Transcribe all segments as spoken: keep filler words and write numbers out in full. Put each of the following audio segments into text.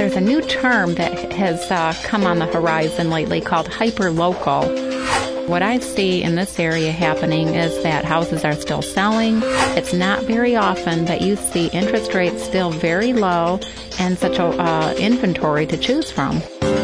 there's a new term that has uh, come on the horizon lately called hyperlocal. What I see in this area happening is that houses are still selling. It's not very often that you see interest rates still very low and such a uh, inventory to choose from.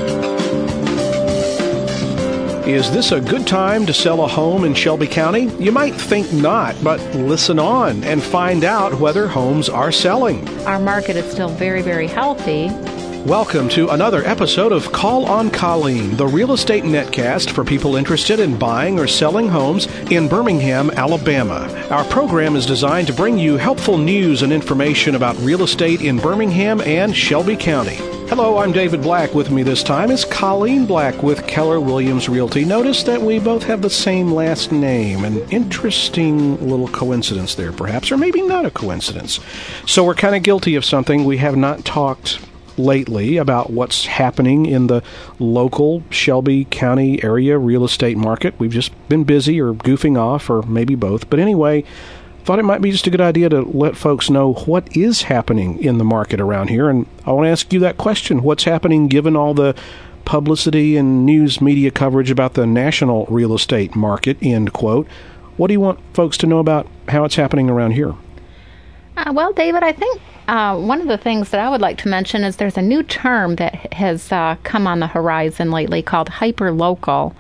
Is this a good time to sell a home in Shelby County? You might think not, but listen on and find out whether homes are selling. Our market is still very, very healthy. Welcome to another episode of Call on Colleen, the real estate netcast for people interested in buying or selling homes in Birmingham, Alabama. Our program is designed to bring you helpful news and information about real estate in Birmingham and Shelby County. Hello, I'm David Black. With me this time is Colleen Black with Keller Williams Realty. Notice that we both have the same last name. An interesting little coincidence there, perhaps, or maybe not a coincidence. So we're kind of guilty of something. We have not talked lately about what's happening in the local Shelby County area real estate market. We've just been busy or goofing off, or maybe both. But anyway, thought it might be just a good idea to let folks know what is happening in the market around here. And I want to ask you that question. What's happening given all the publicity and news media coverage about the national real estate market, end quote? What do you want folks to know about how it's happening around here? Uh, well, David, I think uh, one of the things that I would like to mention is there's a new term that has uh, come on the horizon lately called hyperlocal.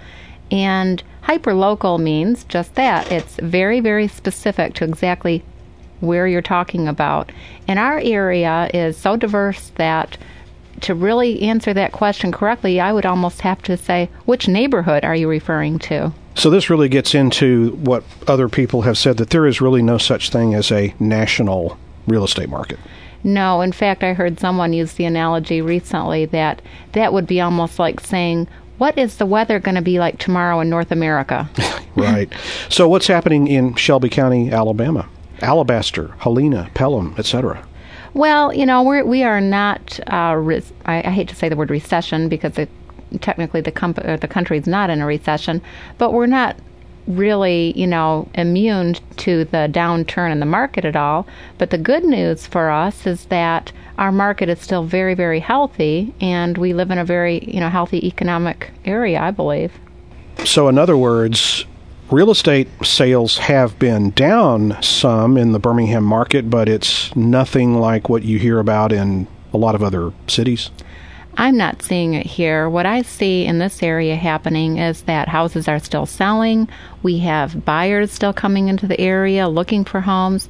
And hyperlocal means just that. It's very, very specific to exactly where you're talking about. And our area is so diverse that to really answer that question correctly, I would almost have to say, which neighborhood are you referring to? So this really gets into what other people have said, that there is really no such thing as a national real estate market. No, in fact, I heard someone use the analogy recently that that would be almost like saying, what is the weather going to be like tomorrow in North America? Right. So what's happening in Shelby County, Alabama? Alabaster, Helena, Pelham, et cetera. Well, you know, we're, we are not, uh, re- I, I hate to say the word recession because it, technically the, comp- or the country is not in a recession, but we're not really, you know, immune to the downturn in the market at all. But the good news for us is that our market is still very, very healthy, and we live in a very, you know, healthy economic area, I believe. So in other words, real estate sales have been down some in the Birmingham market, but it's nothing like what you hear about in a lot of other cities? I'm not seeing it here. What I see in this area happening is that houses are still selling. We have buyers still coming into the area looking for homes.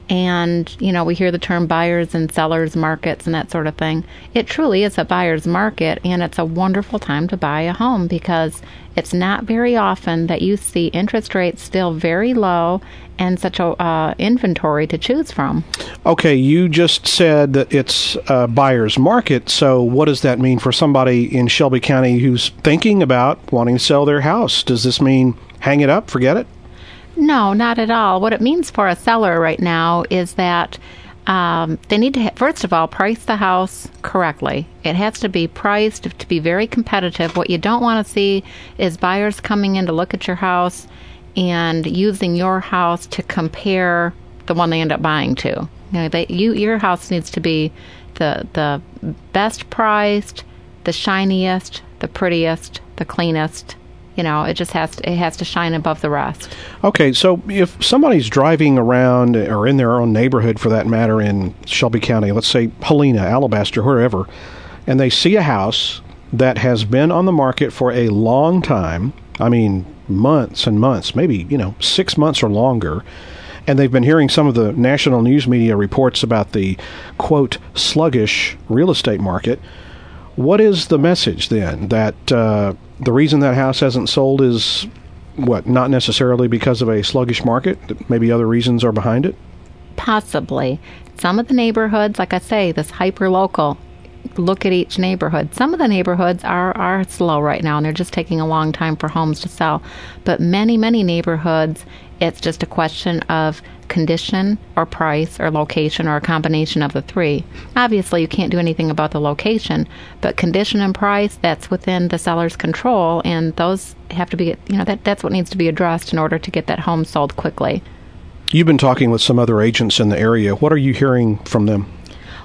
And, you know, we hear the term buyers and sellers markets and that sort of thing. It truly is a buyer's market, and it's a wonderful time to buy a home because it's not very often that you see interest rates still very low and such a uh, inventory to choose from. Okay, you just said that it's a buyer's market, so what does that mean for somebody in Shelby County who's thinking about wanting to sell their house? Does this mean hang it up, forget it? No, not at all. What it means for a seller right now is that um, they need to, ha- first of all, price the house correctly. It has to be priced to be very competitive. What you don't want to see is buyers coming in to look at your house and using your house to compare the one they end up buying to. You know, they, you, your house needs to be the the best priced, the shiniest, the prettiest, the cleanest. You know, it just has to, it has to shine above the rest. Okay, so if somebody's driving around, or in their own neighborhood for that matter, in Shelby County, let's say Helena, Alabaster, wherever, and they see a house that has been on the market for a long time, I mean, months and months, maybe, you know, six months or longer, and they've been hearing some of the national news media reports about the, quote, sluggish real estate market, what is the message then? That uh, the reason that house hasn't sold is, what, not necessarily because of a sluggish market? Maybe other reasons are behind it? Possibly. Some of the neighborhoods, like I say, this hyper-local, look at each neighborhood. Some of the neighborhoods are, are slow right now, and they're just taking a long time for homes to sell. But many, many neighborhoods, it's just a question of condition or price or location or a combination of the three. Obviously, you can't do anything about the location, but condition and price, that's within the seller's control, and those have to be, you know, that that's what needs to be addressed in order to get that home sold quickly. You've been talking with some other agents in the area. What are you hearing from them?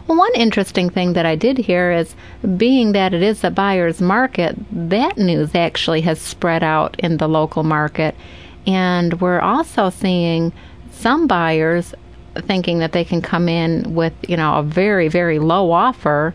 Well, one interesting thing that I did hear is, being that it is a buyer's market, that news actually has spread out in the local market. And we're also seeing some buyers thinking that they can come in with, you know, a very, very low offer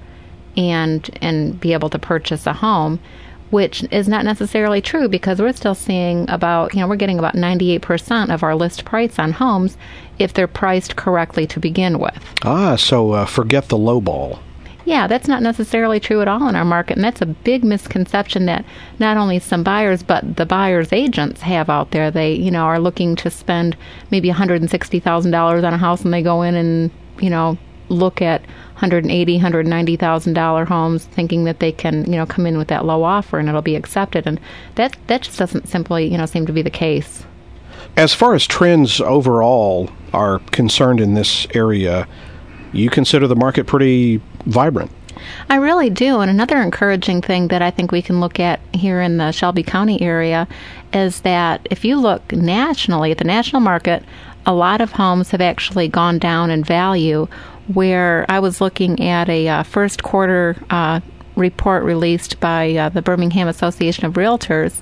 and and be able to purchase a home, which is not necessarily true, because we're still seeing about, you know, we're getting about ninety-eight percent of our list price on homes if they're priced correctly to begin with. Ah, so uh, forget the low ball. Yeah, that's not necessarily true at all in our market, and that's a big misconception that not only some buyers, but the buyers' agents have out there. They, you know, are looking to spend maybe one hundred sixty thousand dollars on a house, and they go in and, you know, look at one hundred eighty thousand dollars, one hundred ninety thousand dollars homes, thinking that they can, you know, come in with that low offer and it'll be accepted. And that that just doesn't simply, you know, seem to be the case. As far as trends overall are concerned in this area, you consider the market pretty vibrant. I really do. And another encouraging thing that I think we can look at here in the Shelby County area is that if you look nationally at the national market, a lot of homes have actually gone down in value, where I was looking at a uh, first quarter uh, report released by uh, the Birmingham Association of Realtors.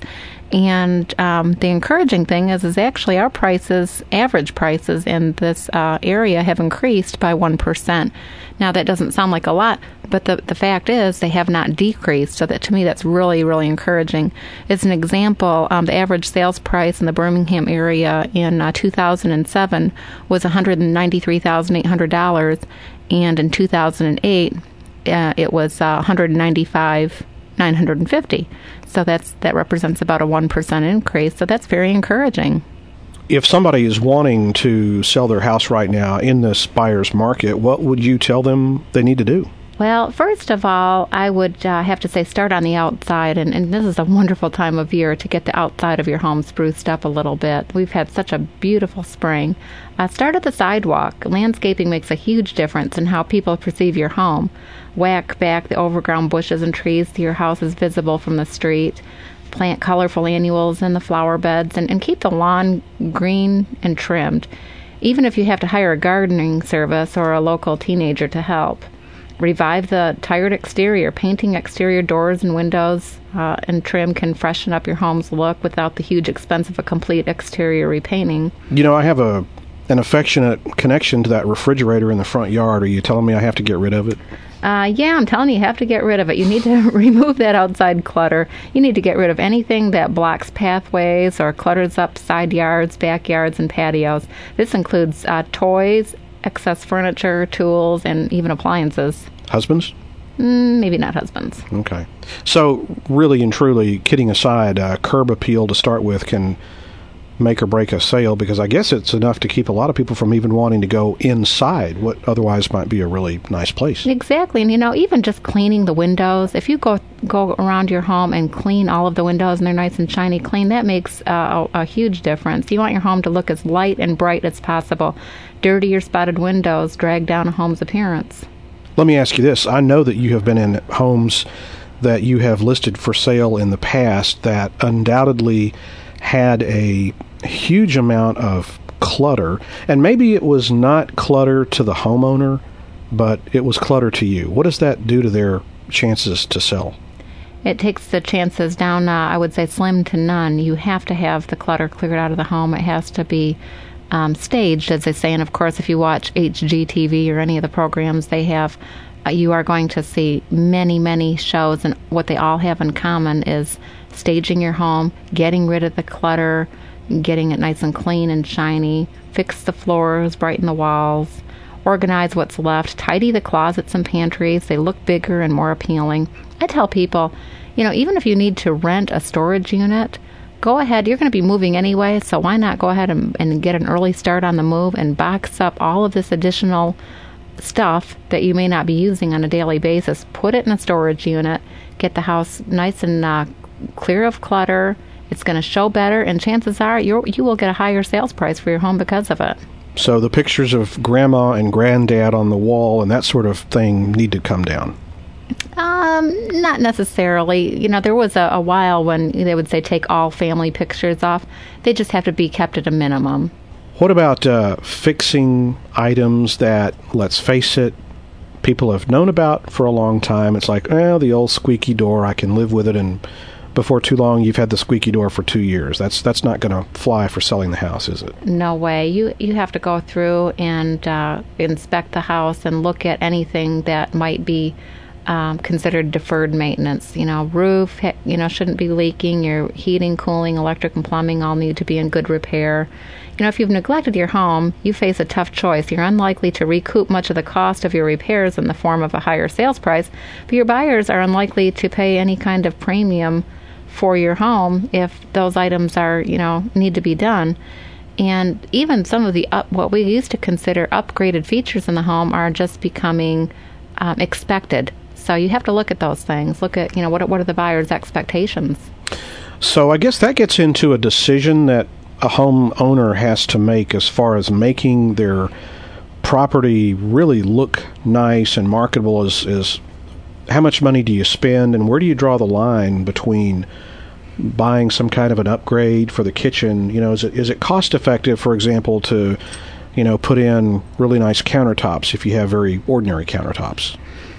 And um, the encouraging thing is, is actually our prices, average prices in this uh, area have increased by one percent. Now, that doesn't sound like a lot, but the, the fact is they have not decreased. So that, to me, that's really, really encouraging. As an example, um, the average sales price in the Birmingham area in uh, two thousand seven was one hundred ninety-three thousand eight hundred dollars, and in two thousand eight, uh, it was uh, one hundred ninety-five thousand nine hundred fifty dollars. So that's that represents about a one percent increase. So that's very encouraging. If somebody is wanting to sell their house right now in this buyer's market, what would you tell them they need to do? Well, first of all, I would uh, have to say start on the outside, and, and this is a wonderful time of year to get the outside of your home spruced up a little bit. We've had such a beautiful spring. Uh, start at the sidewalk. Landscaping makes a huge difference in how people perceive your home. Whack back the overgrown bushes and trees so your house is visible from the street. Plant colorful annuals in the flower beds, and, and keep the lawn green and trimmed, even if you have to hire a gardening service or a local teenager to help. Revive the tired exterior. Painting exterior doors and windows uh, and trim can freshen up your home's look without the huge expense of a complete exterior repainting. You know, I have a an affectionate connection to that refrigerator in the front yard. Are you telling me I have to get rid of it? Uh, yeah, I'm telling you, you have to get rid of it. You need to remove that outside clutter. You need to get rid of anything that blocks pathways or clutters up side yards, backyards, and patios. This includes uh, toys, excess furniture, tools, and even appliances. Husbands? Mm, maybe not husbands. Okay. So, really and truly, kidding aside, uh, curb appeal to start with can make or break a sale, because I guess it's enough to keep a lot of people from even wanting to go inside what otherwise might be a really nice place. Exactly. And, you know, even just cleaning the windows, if you go go around your home and clean all of the windows and they're nice and shiny clean, that makes uh, a, a huge difference. You want your home to look as light and bright as possible. Dirty or spotted windows drag down a home's appearance. Let me ask you this. I know that you have been in homes that you have listed for sale in the past that undoubtedly had a huge amount of clutter, and maybe it was not clutter to the homeowner, but it was clutter to you. What does that do to their chances to sell? It takes the chances down, uh, I would say, slim to none. You have to have the clutter cleared out of the home. It has to be um, staged, as they say. And, of course, if you watch H G T V or any of the programs they have, uh, you are going to see many, many shows, and what they all have in common is staging your home, getting rid of the clutter, getting it nice and clean and shiny, fix the floors, brighten the walls, organize what's left, tidy the closets and pantries. They look bigger and more appealing. I tell people, you know, even if you need to rent a storage unit, go ahead. You're going to be moving anyway, so why not go ahead and, and get an early start on the move and box up all of this additional stuff that you may not be using on a daily basis. Put it in a storage unit, get the house nice and uh, clear of clutter. It's going to show better, and chances are you you will get a higher sales price for your home because of it. So the pictures of grandma and granddad on the wall and that sort of thing need to come down. Um, not necessarily. You know, there was a, a while when they would say take all family pictures off. They just have to be kept at a minimum. What about uh, fixing items that, let's face it, people have known about for a long time. It's like, eh, the old squeaky door, I can live with it, and before too long, you've had the squeaky door for two years. That's that's not going to fly for selling the house, is it? No way. You you have to go through and uh, inspect the house and look at anything that might be um, considered deferred maintenance. You know, roof, you know, shouldn't be leaking. Your heating, cooling, electric, and plumbing all need to be in good repair. You know, if you've neglected your home, you face a tough choice. You're unlikely to recoup much of the cost of your repairs in the form of a higher sales price, but your buyers are unlikely to pay any kind of premium for your home if those items are, you know, need to be done. And even some of the up, what we used to consider upgraded features in the home are just becoming um, expected. So you have to look at those things. Look at, you know, what what are the buyer's expectations? So I guess that gets into a decision that a homeowner has to make as far as making their property really look nice and marketable. Is is how much money do you spend, and where do you draw the line between buying some kind of an upgrade for the kitchen? You know, is it is it cost effective, for example, to, you know, put in really nice countertops if you have very ordinary countertops?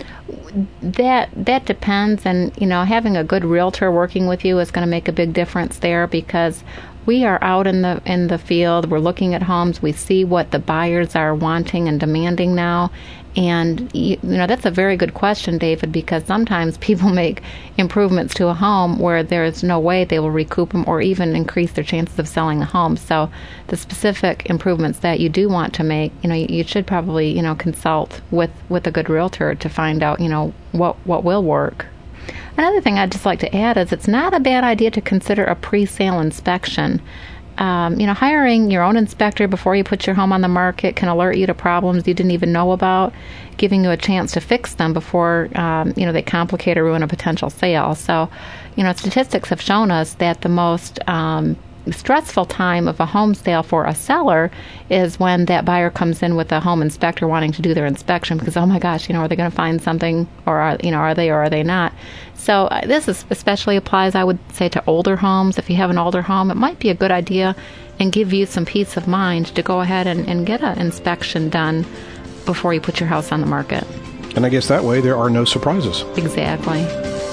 That that depends, and you know, having a good realtor working with you is going to make a big difference there, because we are out in the in the field. We're looking at homes. We see what the buyers are wanting and demanding now. And, you, you know, that's a very good question, David, because sometimes people make improvements to a home where there's no way they will recoup them or even increase their chances of selling the home. So the specific improvements that you do want to make, you know, you, you should probably, you know, consult with, with a good realtor to find out, you know, what, what will work. Another thing I'd just like to add is it's not a bad idea to consider a pre-sale inspection. Um, you know, hiring your own inspector before you put your home on the market can alert you to problems you didn't even know about, giving you a chance to fix them before, um, you know, they complicate or ruin a potential sale. So, you know, statistics have shown us that the most um, stressful time of a home sale for a seller is when that buyer comes in with a home inspector wanting to do their inspection because, oh my gosh, you know, are they going to find something, or are, you know, are they or are they not? So uh, this is especially applies, I would say, to older homes. If you have an older home, it might be a good idea and give you some peace of mind to go ahead and, and get an inspection done before you put your house on the market. And I guess that way there are no surprises. Exactly.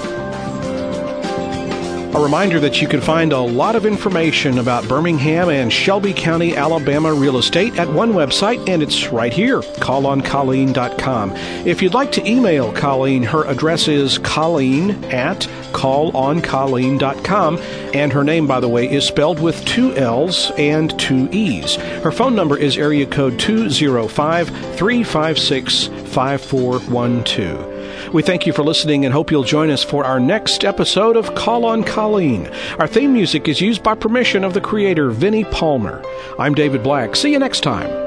A reminder that you can find a lot of information about Birmingham and Shelby County, Alabama real estate at one website, and it's right here, call on colleen dot com. If you'd like to email Colleen, her address is colleen at call on colleen dot com, and her name, by the way, is spelled with two L's and two E's. Her phone number is area code two oh five, three five six, five four one two. We thank you for listening and hope you'll join us for our next episode of Call on Colleen. Our theme music is used by permission of the creator, Vinnie Palmer. I'm David Black. See you next time.